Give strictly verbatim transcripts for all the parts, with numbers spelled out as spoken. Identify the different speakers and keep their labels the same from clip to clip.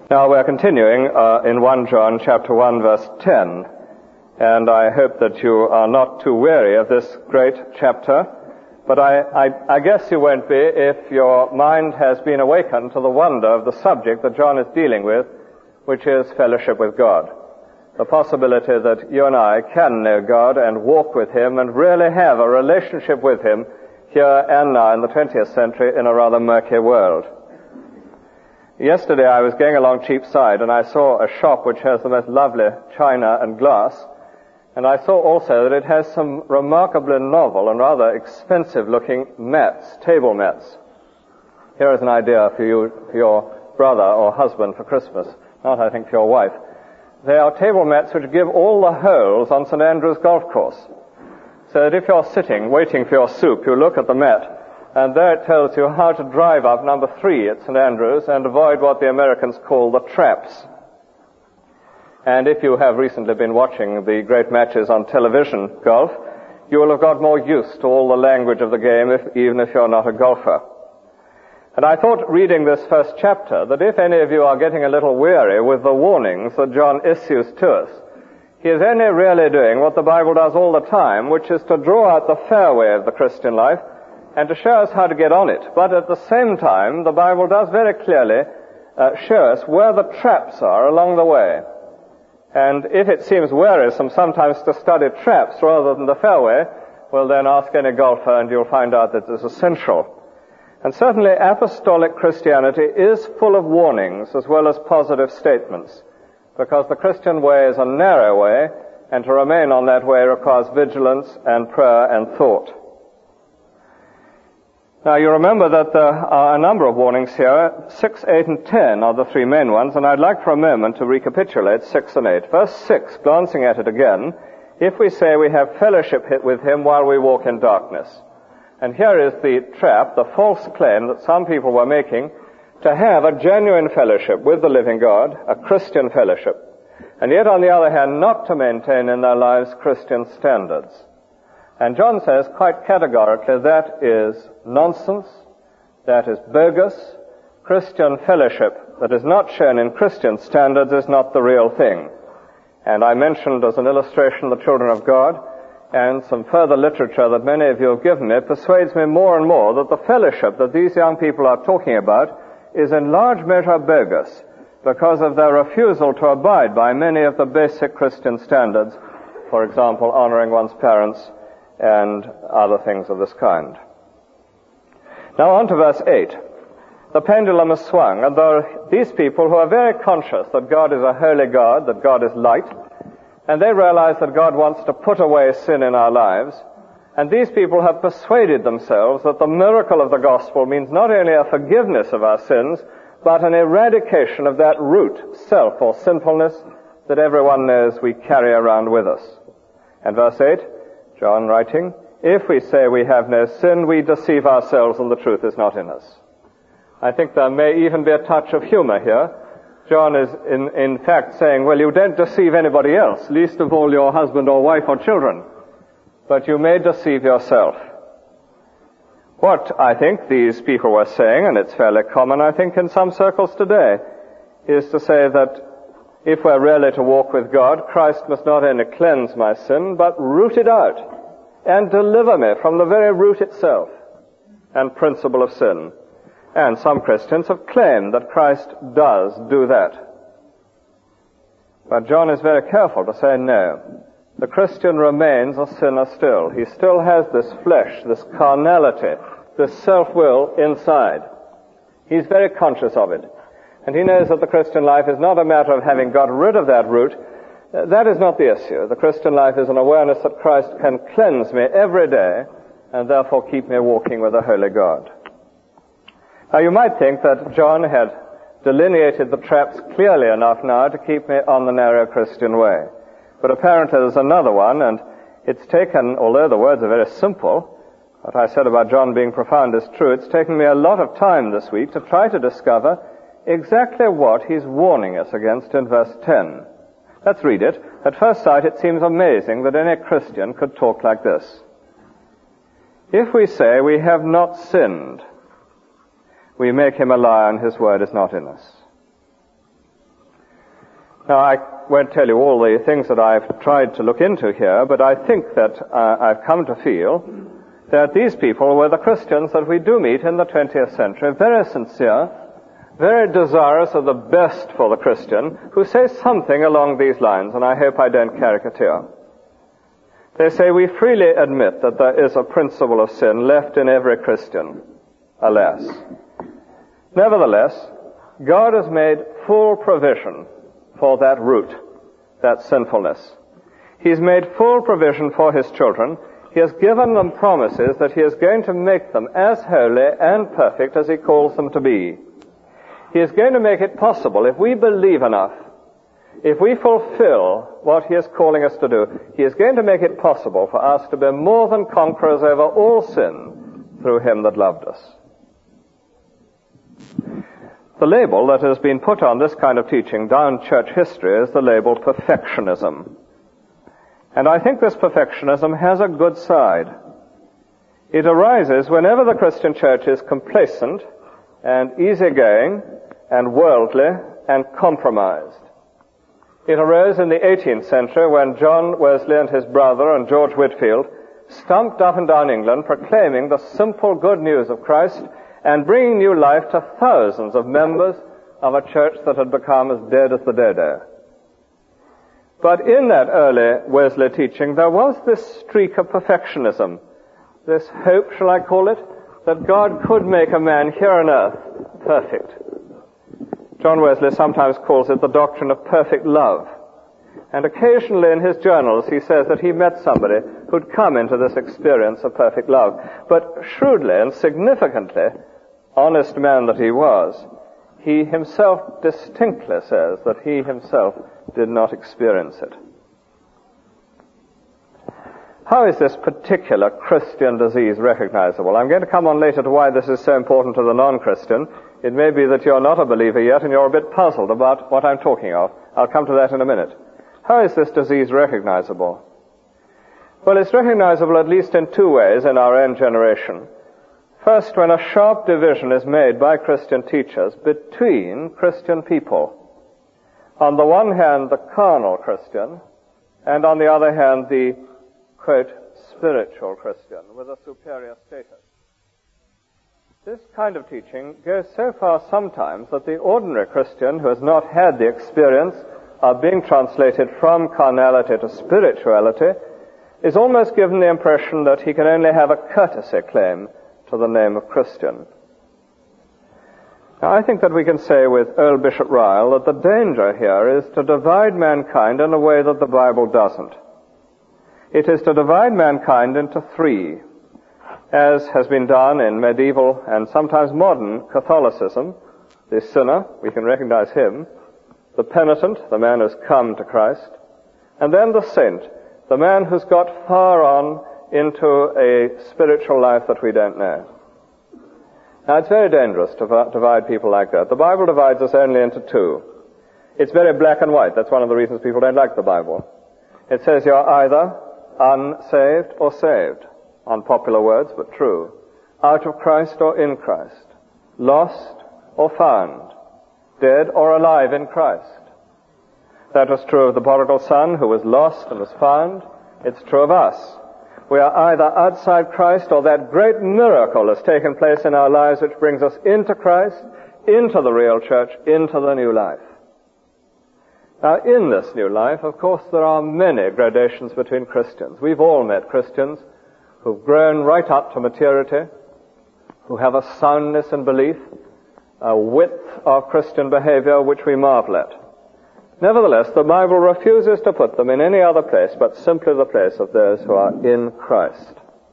Speaker 1: Now we're continuing uh, in First John chapter one verse ten, and I hope that you are not too weary of this great chapter, but I, I, I guess you won't be if your mind has been awakened to the wonder of the subject that John is dealing with, which is fellowship with God. The possibility that you and I can know God and walk with Him and really have a relationship with Him here and now in the twentieth century in a rather murky world. Yesterday I was going along Cheapside and I saw a shop which has the most lovely china and glass, and I saw also that it has some remarkably novel and rather expensive looking mats, table mats. Here is an idea for you, for your brother or husband for Christmas, not I think for your wife. They are table mats which give all the holes on St Andrew's golf course, so that if you're sitting waiting for your soup, you look at the mat, and there it tells you how to drive up number three at St Andrews and avoid what the Americans call the traps. And if you have recently been watching the great matches on television, golf, you will have got more used to all the language of the game, if, even if you're not a golfer. And I thought, reading this first chapter, that if any of you are getting a little weary with the warnings that John issues to us, he is only really doing what the Bible does all the time, which is to draw out the fairway of the Christian life and to show us how to get on it. But at the same time, the Bible does very clearly uh, show us where the traps are along the way. And if it seems wearisome sometimes to study traps rather than the fairway, well then ask any golfer and you'll find out that it's essential. And certainly apostolic Christianity is full of warnings as well as positive statements, because the Christian way is a narrow way, and to remain on that way requires vigilance and prayer and thought. Now, you remember that there are a number of warnings here. Six, eight, and ten are the three main ones, and I'd like for a moment to recapitulate six and eight. Verse six, glancing at it again, if we say we have fellowship with Him while we walk in darkness. And here is the trap, the false claim that some people were making to have a genuine fellowship with the living God, a Christian fellowship, and yet on the other hand not to maintain in their lives Christian standards. And John says quite categorically that is nonsense, that is bogus. Christian fellowship that is not shown in Christian standards is not the real thing. And I mentioned as an illustration the children of God, and some further literature that many of you have given me persuades me more and more that the fellowship that these young people are talking about is in large measure bogus because of their refusal to abide by many of the basic Christian standards, for example, honoring one's parents and other things of this kind. Now on to verse eight. The pendulum is swung, and there are these people who are very conscious that God is a holy God, that God is light, and they realize that God wants to put away sin in our lives, and these people have persuaded themselves that the miracle of the gospel means not only a forgiveness of our sins, but an eradication of that root, self or sinfulness, that everyone knows we carry around with us. And verse eight, John writing, if we say we have no sin, we deceive ourselves and the truth is not in us. I think there may even be a touch of humor here. John is in, in fact saying, well, you don't deceive anybody else, least of all your husband or wife or children, but you may deceive yourself. What I think these people were saying, and it's fairly common I think in some circles today, is to say that if we're really to walk with God, Christ must not only cleanse my sin, but root it out and deliver me from the very root itself and principle of sin. And some Christians have claimed that Christ does do that. But John is very careful to say no. The Christian remains a sinner still. He still has this flesh, this carnality, this self-will inside. He's very conscious of it. And he knows that the Christian life is not a matter of having got rid of that root. That is not the issue. The Christian life is an awareness that Christ can cleanse me every day and therefore keep me walking with a holy God. Now you might think that John had delineated the traps clearly enough now to keep me on the narrow Christian way. But apparently there's another one, and it's taken, although the words are very simple, what I said about John being profound is true, it's taken me a lot of time this week to try to discover exactly what he's warning us against in verse ten. Let's read it. At first sight, it seems amazing that any Christian could talk like this. If we say we have not sinned, we make him a liar and his word is not in us. Now, I won't tell you all the things that I've tried to look into here, but I think that uh, I've come to feel that these people were the Christians that we do meet in the twentieth century, very sincere, very desirous of the best for the Christian, who say something along these lines, and I hope I don't caricature. They say, we freely admit that there is a principle of sin left in every Christian, alas. Nevertheless, God has made full provision for that root, that sinfulness. He's made full provision for his children. He has given them promises that he is going to make them as holy and perfect as he calls them to be. He is going to make it possible, if we believe enough, if we fulfill what he is calling us to do, he is going to make it possible for us to be more than conquerors over all sin through him that loved us. The label that has been put on this kind of teaching down church history is the label perfectionism. And I think this perfectionism has a good side. It arises whenever the Christian church is complacent and easygoing and worldly and compromised. It arose in the eighteenth century when John Wesley and his brother and George Whitefield stumped up and down England proclaiming the simple good news of Christ and bringing new life to thousands of members of a church that had become as dead as the dodo. But in that early Wesley teaching, there was this streak of perfectionism, this hope, shall I call it, that God could make a man here on earth perfect. John Wesley sometimes calls it the doctrine of perfect love. And occasionally in his journals he says that he met somebody who'd come into this experience of perfect love. But shrewdly and significantly, honest man that he was, he himself distinctly says that he himself did not experience it. How is this particular Christian disease recognizable? I'm going to come on later to why this is so important to the non-Christian. It may be that you're not a believer yet and you're a bit puzzled about what I'm talking of. I'll come to that in a minute. How is this disease recognizable? Well, it's recognizable at least in two ways in our own generation. First, when a sharp division is made by Christian teachers between Christian people. On the one hand, the carnal Christian, and on the other hand, the, quote, spiritual Christian with a superior status. This kind of teaching goes so far sometimes that the ordinary Christian who has not had the experience of being translated from carnality to spirituality is almost given the impression that he can only have a courtesy claim to the name of Christian. Now, I think that we can say with Earl Bishop Ryle that the danger here is to divide mankind in a way that the Bible doesn't. It is to divide mankind into three, as has been done in medieval and sometimes modern Catholicism. The sinner, we can recognize him, the penitent, the man who's come to Christ, and then the saint, the man who's got far on into a spiritual life that we don't know. Now, it's very dangerous to divide people like that. The Bible divides us only into two. It's very black and white. That's one of the reasons people don't like the Bible. It says you're either unsaved or saved. Unpopular words, but true. Out of Christ or in Christ. Lost or found. Dead or alive in Christ. That was true of the prodigal son who was lost and was found. It's true of us. We are either outside Christ or that great miracle has taken place in our lives which brings us into Christ, into the real church, into the new life. Now, in this new life, of course, there are many gradations between Christians. We've all met Christians who've grown right up to maturity, who have a soundness in belief, a width of Christian behavior which we marvel at. Nevertheless, the Bible refuses to put them in any other place but simply the place of those who are in Christ.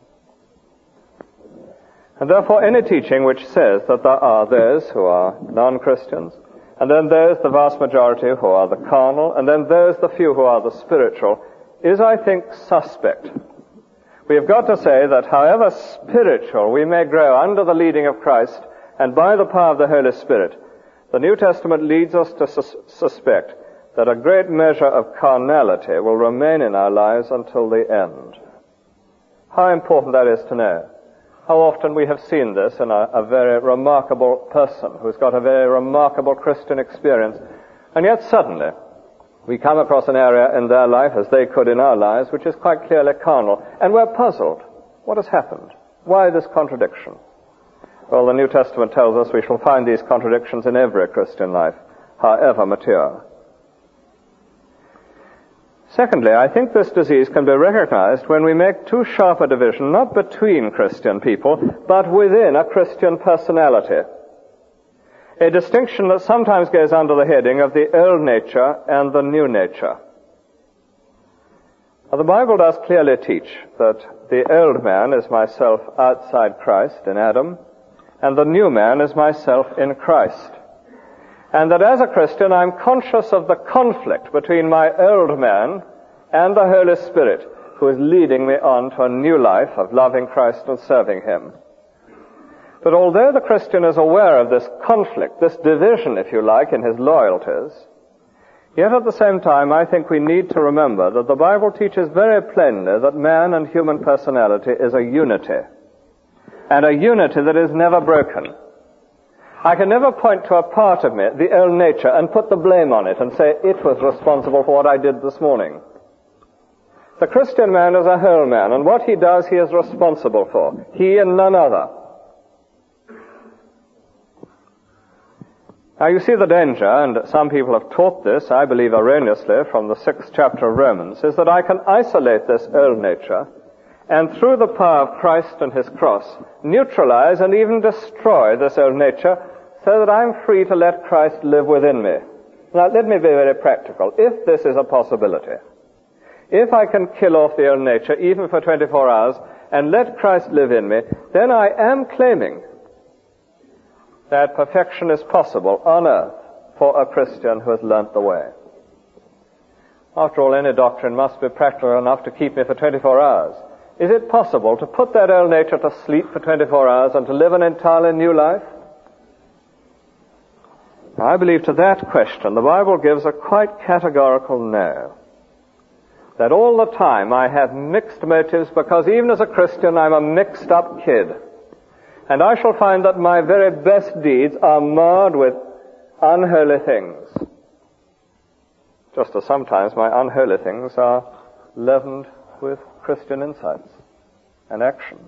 Speaker 1: And therefore, any teaching which says that there are those who are non-Christians, and then those, the vast majority, who are the carnal, and then those, the few, who are the spiritual, is, I think, suspect. We have got to say that however spiritual we may grow under the leading of Christ and by the power of the Holy Spirit, the New Testament leads us to sus- suspect that a great measure of carnality will remain in our lives until the end. How important that is to know. How often we have seen this in a, a very remarkable person who's got a very remarkable Christian experience, and yet suddenly We come across an area in their life, as they could in our lives, which is quite clearly carnal, and we're puzzled. What has happened? Why this contradiction? Well, the New Testament tells us we shall find these contradictions in every Christian life, however mature. Secondly, I think this disease can be recognized when we make too sharp a division, not between Christian people, but within a Christian personality. A distinction that sometimes goes under the heading of the old nature and the new nature. Now, the Bible does clearly teach that the old man is myself outside Christ in Adam, and the new man is myself in Christ. And that as a Christian, I'm conscious of the conflict between my old man and the Holy Spirit, who is leading me on to a new life of loving Christ and serving Him. But although the Christian is aware of this conflict, this division, if you like, in his loyalties, yet at the same time I think we need to remember that the Bible teaches very plainly that man and human personality is a unity, and a unity that is never broken. I can never point to a part of me, the old nature, and put the blame on it and say it was responsible for what I did this morning. The Christian man is a whole man, and what he does he is responsible for. He and none other. Now you see the danger, and some people have taught this, I believe erroneously, from the sixth chapter of Romans, is that I can isolate this old nature and through the power of Christ and His cross neutralize and even destroy this old nature so that I'm free to let Christ live within me. Now let me be very practical. If this is a possibility, if I can kill off the old nature even for twenty-four hours and let Christ live in me, then I am claiming that perfection is possible on earth for a Christian who has learnt the way. After all, any doctrine must be practical enough to keep me for twenty-four hours. Is it possible to put that old nature to sleep for twenty-four hours and to live an entirely new life? Now, I believe to that question the Bible gives a quite categorical no. That all the time I have mixed motives because even as a Christian I'm a mixed up kid. And I shall find that my very best deeds are marred with unholy things. Just as sometimes my unholy things are leavened with Christian insights and actions.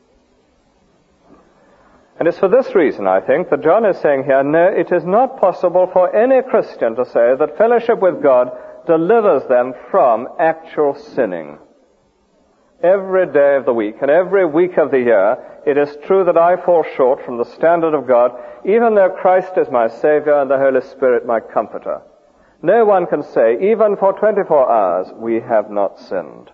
Speaker 1: And it's for this reason, I think, that John is saying here, no, it is not possible for any Christian to say that fellowship with God delivers them from actual sinning. Every day of the week and every week of the year, it is true that I fall short from the standard of God, even though Christ is my Savior and the Holy Spirit my Comforter. No one can say, even for twenty-four hours, we have not sinned.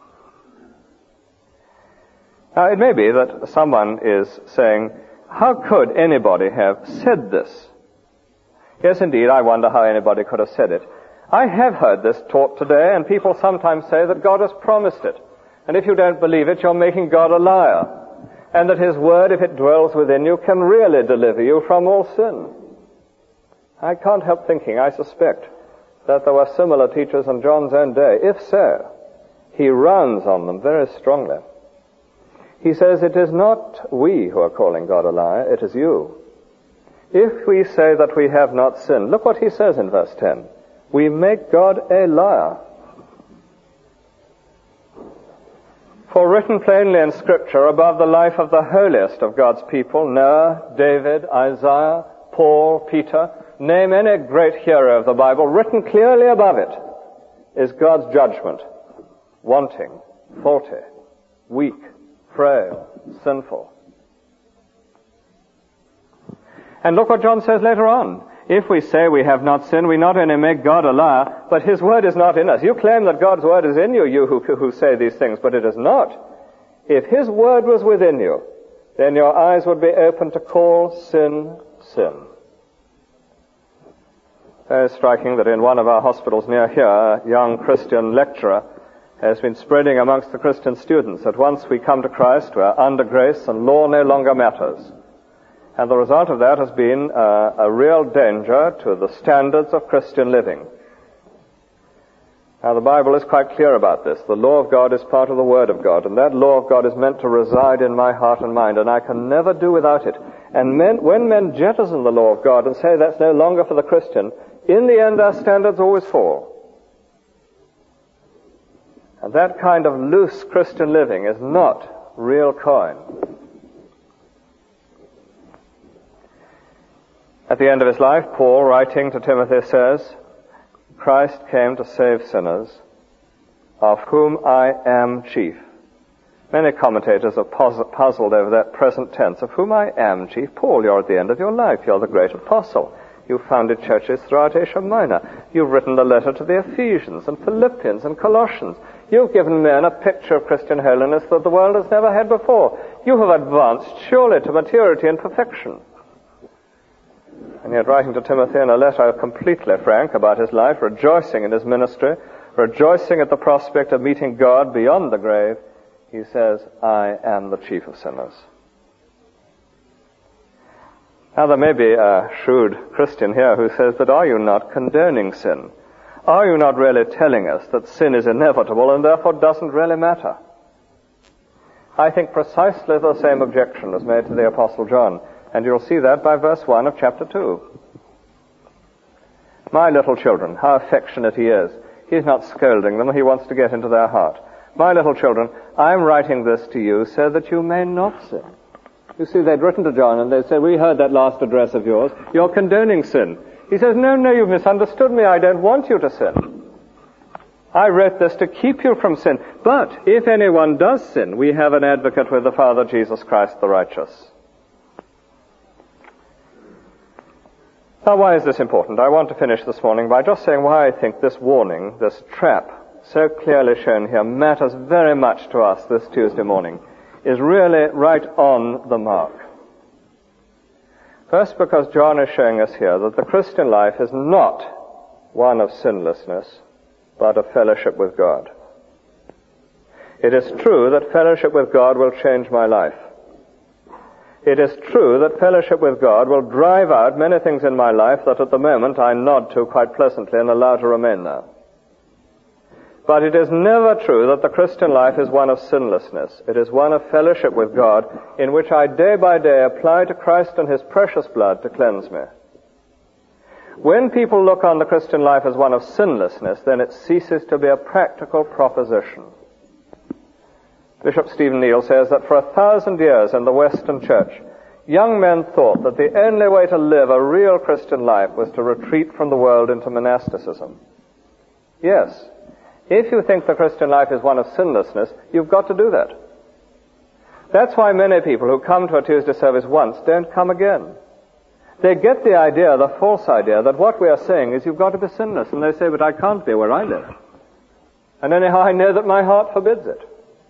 Speaker 1: Now, it may be that someone is saying, how could anybody have said this? Yes, indeed, I wonder how anybody could have said it. I have heard this taught today, and people sometimes say that God has promised it. And if you don't believe it, you're making God a liar. And that His Word, if it dwells within you, can really deliver you from all sin. I can't help thinking, I suspect, that there were similar teachers in John's own day. If so, he runs on them very strongly. He says, it is not we who are calling God a liar, it is you. If we say that we have not sinned, look what he says in verse ten. We make God a liar. For written plainly in Scripture above the life of the holiest of God's people, Noah, David, Isaiah, Paul, Peter, name any great hero of the Bible, written clearly above it is God's judgment. Wanting, faulty, weak, frail, sinful. And look what John says later on. If we say we have not sinned, we not only make God a liar, but His Word is not in us. You claim that God's Word is in you, you who, who say these things, but it is not. If His Word was within you, then your eyes would be open to call sin, sin. Very striking that in one of our hospitals near here, a young Christian lecturer has been spreading amongst the Christian students that once we come to Christ, we are under grace and law no longer matters. And the result of that has been uh, a real danger to the standards of Christian living. Now, the Bible is quite clear about this. The law of God is part of the Word of God, and that law of God is meant to reside in my heart and mind, and I can never do without it. And men, when men jettison the law of God and say that's no longer for the Christian, in the end their standards always fall. And that kind of loose Christian living is not real coin. At the end of his life, Paul, writing to Timothy, says, Christ came to save sinners, of whom I am chief. Many commentators are puzzled over that present tense, of whom I am chief. Paul, you're at the end of your life. You're the great apostle. You've founded churches throughout Asia Minor. You've written the letter to the Ephesians and Philippians and Colossians. You've given men a picture of Christian holiness that the world has never had before. You have advanced surely to maturity and perfection. And yet, writing to Timothy in a letter completely frank about his life, rejoicing in his ministry, rejoicing at the prospect of meeting God beyond the grave, he says, I am the chief of sinners. Now, there may be a shrewd Christian here who says, but are you not condoning sin? Are you not really telling us that sin is inevitable and therefore doesn't really matter? I think precisely the same objection was made to the Apostle John. And you'll see that by verse one of chapter two. My little children, how affectionate he is. He's not scolding them, he wants to get into their heart. My little children, I'm writing this to you so that you may not sin. You see, they'd written to John and they said, we heard that last address of yours. You're condoning sin. He says, no, no, you've misunderstood me. I don't want you to sin. I wrote this to keep you from sin. But if anyone does sin, we have an advocate with the Father, Jesus Christ the righteous. Now, why is this important? I want to finish this morning by just saying why I think this warning, this trap, so clearly shown here, matters very much to us this Tuesday morning, is really right on the mark. First, because John is showing us here that the Christian life is not one of sinlessness, but of fellowship with God. It is true that fellowship with God will change my life. It is true that fellowship with God will drive out many things in my life that at the moment I nod to quite pleasantly and allow to remain there. But it is never true that the Christian life is one of sinlessness. It is one of fellowship with God in which I day by day apply to Christ and his precious blood to cleanse me. When people look on the Christian life as one of sinlessness, then it ceases to be a practical proposition. Bishop Stephen Neal says that for a thousand years in the Western Church, young men thought that the only way to live a real Christian life was to retreat from the world into monasticism. Yes, if you think the Christian life is one of sinlessness, you've got to do that. That's why many people who come to a Tuesday service once don't come again. They get the idea, the false idea, that what we are saying is you've got to be sinless. And they say, but I can't be where I live. And anyhow, I know that my heart forbids it.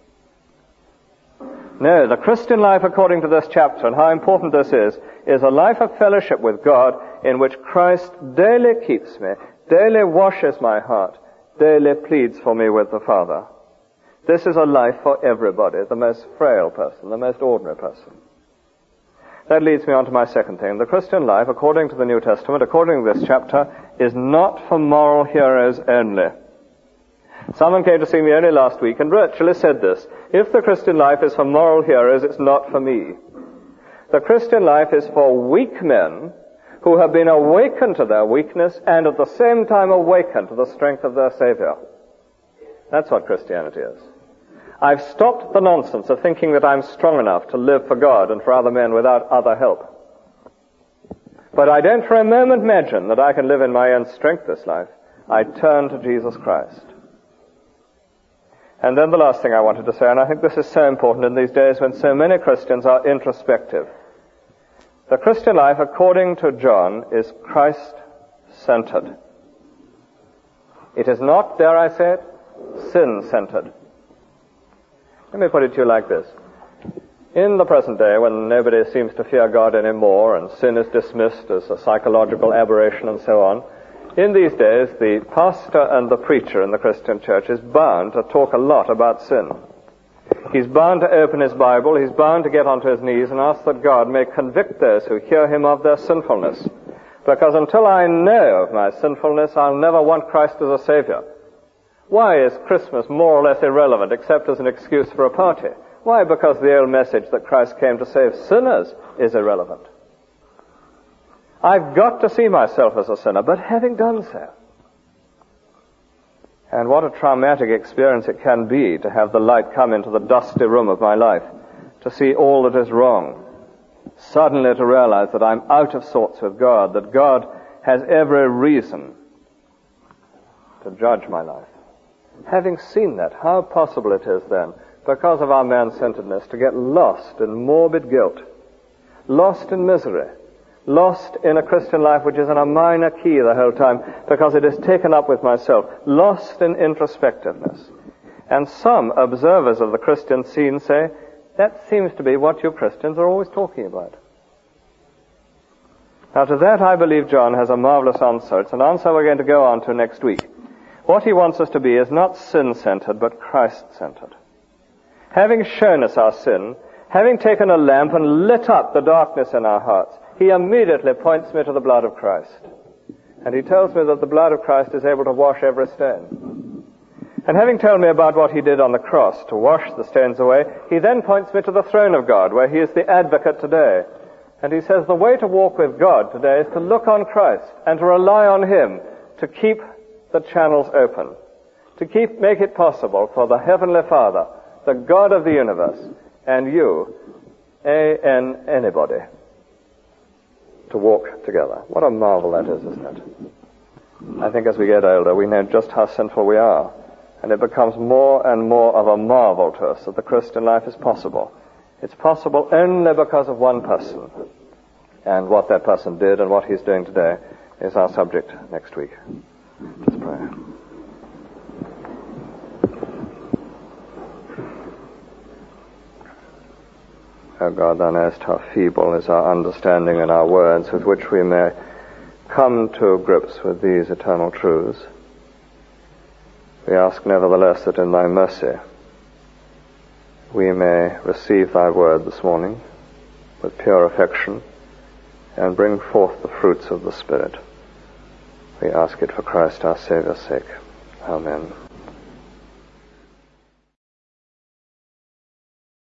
Speaker 1: No, the Christian life, according to this chapter, and how important this is, is a life of fellowship with God in which Christ daily keeps me, daily washes my heart, daily pleads for me with the Father. This is a life for everybody, the most frail person, the most ordinary person. That leads me on to my second thing. The Christian life, according to the New Testament, according to this chapter, is not for moral heroes only. Someone came to see me only last week and virtually said this: if the Christian life is for moral heroes, it's not for me. The Christian life is for weak men who have been awakened to their weakness and at the same time awakened to the strength of their Savior. That's what Christianity is. I've stopped the nonsense of thinking that I'm strong enough to live for God and for other men without other help. But I don't for a moment imagine that I can live in my own strength this life. I turn to Jesus Christ. And then the last thing I wanted to say, and I think this is so important in these days when so many Christians are introspective. The Christian life, according to John, is Christ-centered. It is not, dare I say it, sin-centered. Let me put it to you like this. In the present day, when nobody seems to fear God anymore and sin is dismissed as a psychological aberration and so on, in these days, the pastor and the preacher in the Christian church is bound to talk a lot about sin. He's bound to open his Bible, he's bound to get onto his knees and ask that God may convict those who hear him of their sinfulness. Because until I know of my sinfulness, I'll never want Christ as a Savior. Why is Christmas more or less irrelevant except as an excuse for a party? Why? Because the old message that Christ came to save sinners is irrelevant. I've got to see myself as a sinner, but having done so, And what a traumatic experience it can be to have the light come into the dusty room of my life, to see all that is wrong, suddenly to realize that I'm out of sorts with God, that God has every reason to judge my life. Having seen that, how possible it is then, because of our man-centeredness, to get lost in morbid guilt, lost in misery, lost in a Christian life which is in a minor key the whole time because it is taken up with myself, lost in introspectiveness. And some observers of the Christian scene say, that seems to be what you Christians are always talking about. Now to that I believe John has a marvelous answer. It's an answer we're going to go on to next week. What he wants us to be is not sin-centered, but Christ-centered. Having shown us our sin, having taken a lamp and lit up the darkness in our hearts, he immediately points me to the blood of Christ. And he tells me that the blood of Christ is able to wash every stain. And having told me about what he did on the cross to wash the stains away, he then points me to the throne of God, where he is the advocate today. And he says the way to walk with God today is to look on Christ and to rely on him to keep the channels open, to keep make it possible for the Heavenly Father, the God of the universe, and you, A N anybody, to walk together. What a marvel that is, isn't it? I think as we get older, we know just how sinful we are, and it becomes more and more of a marvel to us that the Christian life is possible. It's possible only because of one person, and what that person did and what he's doing today is our subject next week. Let's pray. O God, thou knowest how feeble is our understanding and our words with which we may come to grips with these eternal truths. We ask nevertheless that in thy mercy we may receive thy word this morning with pure affection and bring forth the fruits of the Spirit. We ask it for Christ our Saviour's sake. Amen.